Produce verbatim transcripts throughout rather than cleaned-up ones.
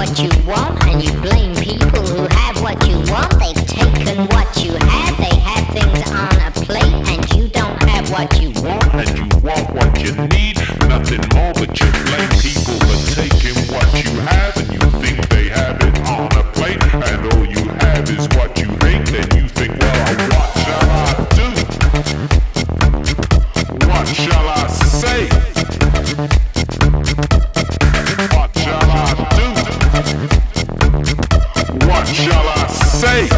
what you want and you blame people who have what you want. They've taken what you have, they have things on a plate and you don't have what you want. And you want what you need, nothing more but you blame people for taking what you have and you think they have it on a plate and all you have is what you hate. Then you think, well, what shall I do? What shall I say? What shall I do? What shall I say?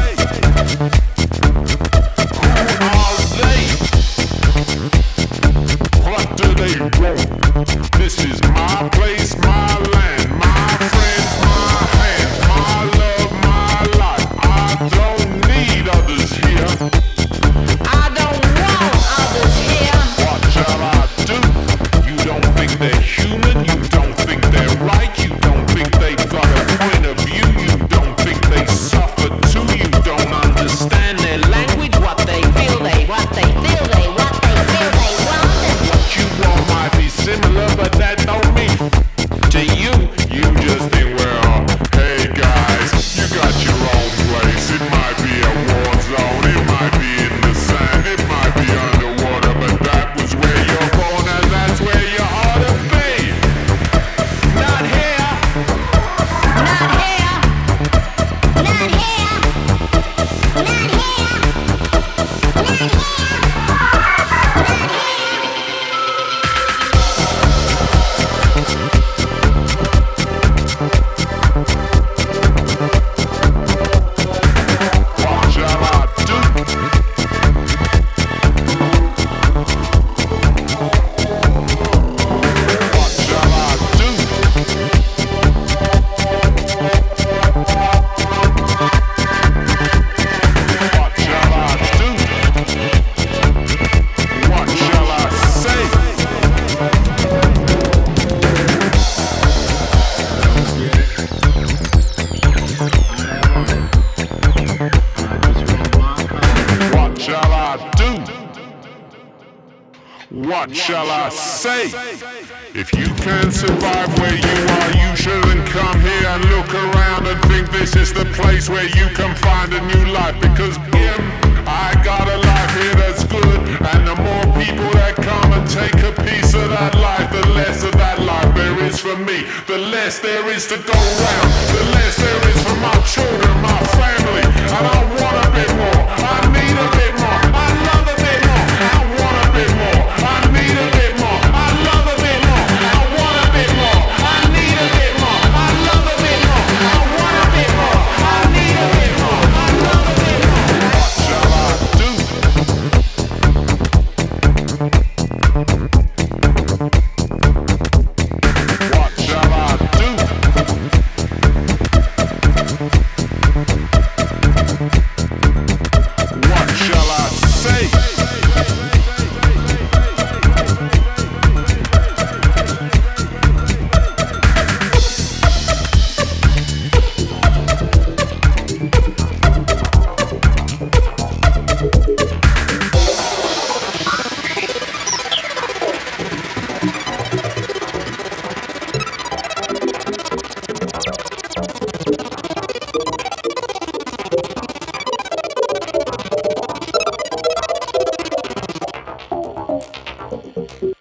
Who are they? What do they want? This is my place, my land, my friends, my hands, my love, my life. I don't need others here. I don't want others here. What shall I do? You don't think they're human, you don't think they're right, you don't think they've got a point of view, you don't think they suffer too, you don't understand their language, what they feel, they, what they feel, they, what they feel, they want. What you want might be similar, but that don't mean to you. You just think, well, hey guys, you got your own place. It might be a war zone, it might be in the sand, it might be underwater, but that was where you're born and that's where you ought to be. Not here. Not here. Not here. Not here. Not here. What shall I do? What shall I do? What shall I do? What shall I say? What shall I do? What shall I say? If you can survive where you are, you shouldn't come here and look around and think this is the place where you can find a new life. Because him, I got a life here that's good, and the more people that come and take a piece of that life, the less of that life there is for me. The less there is to go round, the less there is for my children, my family, and I want a bit more. I need a bit